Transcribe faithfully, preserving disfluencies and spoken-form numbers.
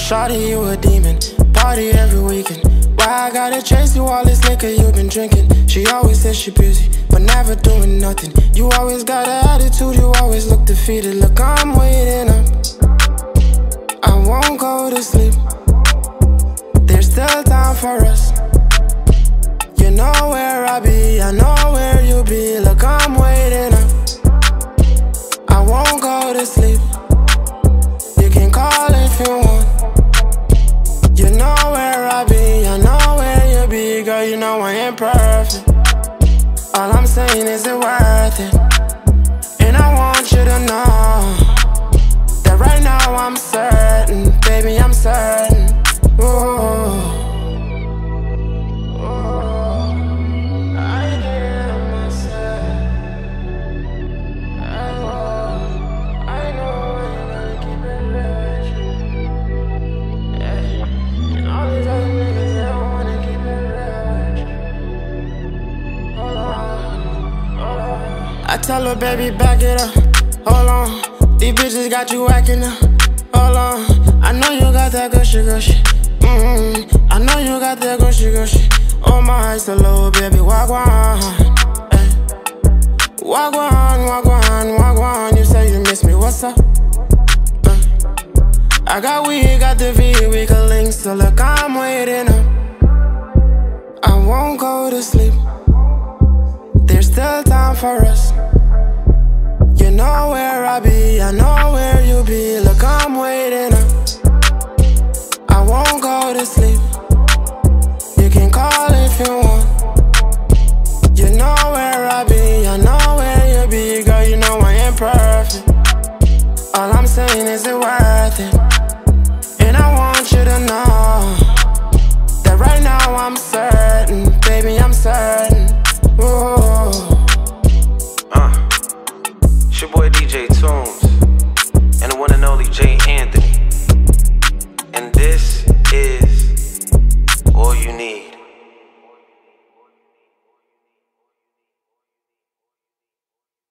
Shawty, you a demon, party every weekend. Why I gotta chase you all this liquor you been drinking? She always says she busy, but never doing nothing. You always got an attitude, you always look defeated. Look, I'm waiting up, I won't go to sleep. There's still time for us. You know where I be, I know where you be. Look, I'm waiting up, I won't go to sleep. You can call if you want. You know where I be, I know where you be. Girl, you know I ain't perfect. All I'm saying is it worth it. And I want you to know that right now I'm certain, baby, I'm certain. Ooh. I tell her, baby, back it up. Hold on, these bitches got you acting up. Hold on, I know you got that good shit, good shit. Mm-hmm. I know you got that good shit, good shit. Oh my, it's a low, baby, walk on. Hey. Walk on, walk on, walk on. You say you miss me, what's up? Uh. I got weed, got the V, we can link. So look, I'm waiting up, I won't go to sleep. There's still time for us. You know where I be, I know where you be. Look, I'm waiting up, I won't go to sleep.